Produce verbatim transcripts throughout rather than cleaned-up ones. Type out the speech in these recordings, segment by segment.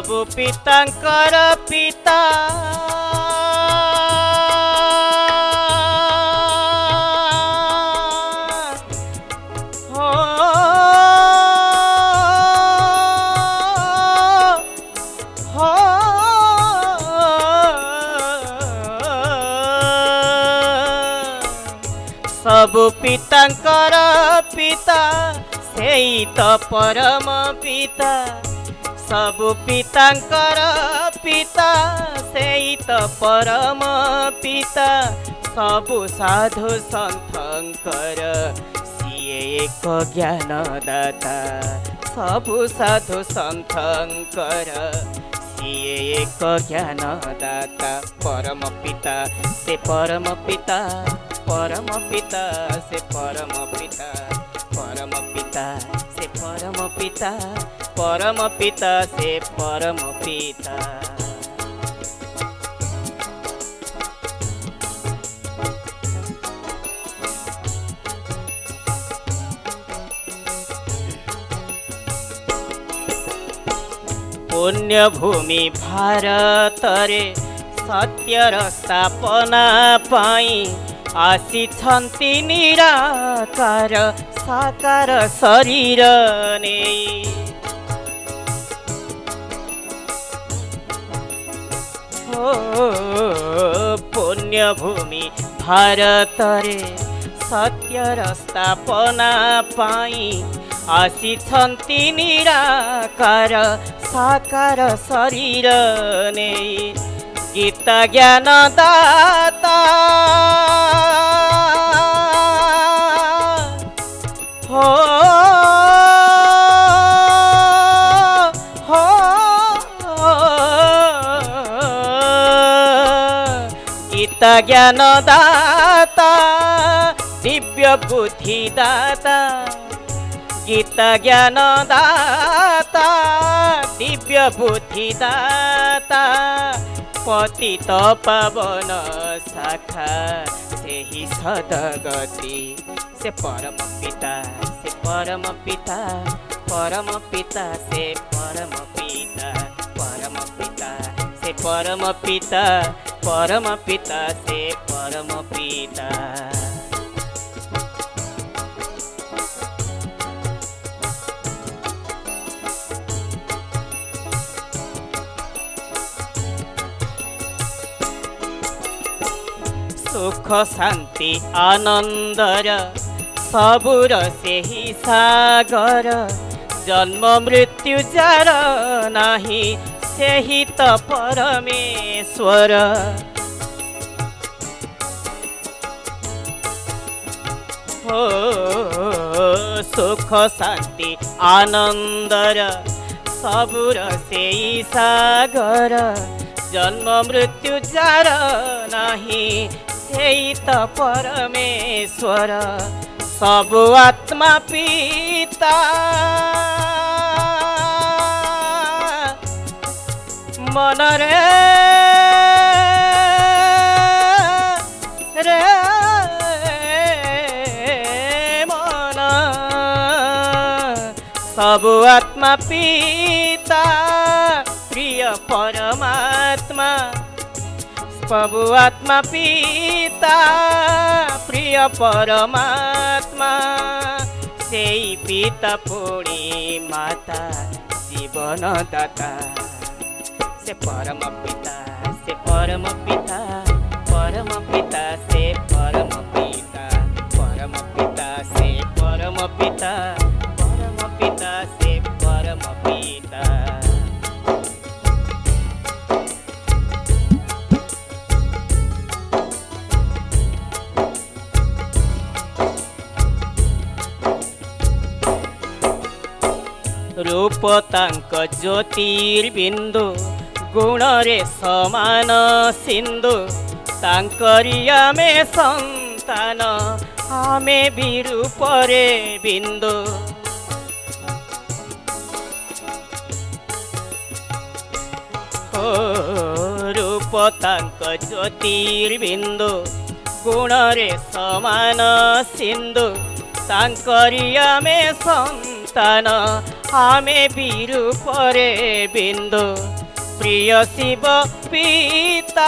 सबु पितांकर पिता हो हो सबु पितांकर पिता सेई तो परम पिता सबु पितांकर पिता सेई तो परम पिता सबु साधु सन्थंकर सिए एक ज्ञानदाता सबु साधु सन्थंकर सिए एक ज्ञानदाता परम पिता से परम पिता परम पिता से परम पिता परम पिता से परम पिता परम पिता से परम पिता पुण्य भूमि भारत रे सत्यर स्थापना पाई आसी निराकार साकार शरीर ने पुण्य भूमि भारत रे सत्यर स्थापना पाई आसी निराकार साकार शरीर ने गीता ज्ञान दाता हो हो गीता ज्ञान दाता दिव्य बुद्धि दाता गीता ज्ञान दाता दिव्य बुद्धि दाता पतित पावन शाखा से ही सदगति से परम पिता से परम पिता परम पिता से परम पिता परम पिता से परम पिता परम पिता से परम पिता सुख शांति आनंदर सबुर से ही सागर जन्म मृत्यु जार नाही से ही तो परमेश्वर हो सुख शांति आनंदर सबुर से ही सागर जन्म मृत्यु जार नाही सेई तो परमेश्वर सबु आत्मा पिता मन रे रे मन सबु आत्मा पिता प्रिय परमात्मा सबु आत्मा पिता प्रिय परमात्मा सेई पिता पुणी माता जीवन दाता से परम पिता से परम पिता परम पिता से परम पिता परम पिता से परम पिता परम पिता से परम पिता रूप तांक ज्योतिर्बिंदु गुण रे समान सिंधु तांकरिया में संतान आमे भी रूप रे बिंदु ओ रूप तांक ज्योतिर्बिंदु गुण रे समान सिंधु तांकरिया में संतान आमे भी रूप रे बिंदु प्रिय शिव पिता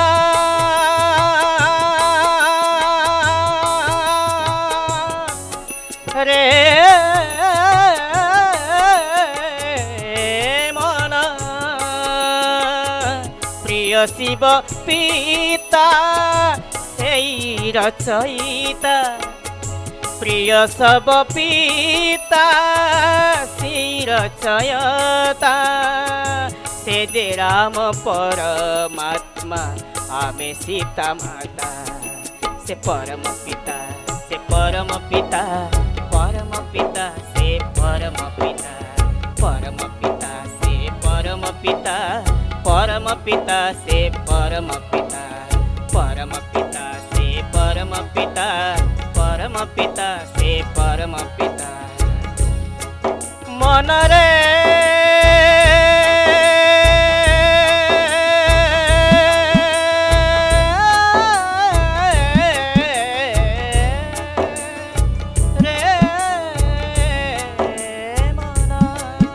रे मन प्रिय शिव पिता सेई रचयिता प्रिय सब पिता सिर चयता से दे राम परमात्मा आमे सीता माता से परम पिता से परम पिता परम पिता से परम पिता परम पिता से परम पिता परम पिता से परम पिता परम पिता से परम पिता परम पिता से परम पिता मन रे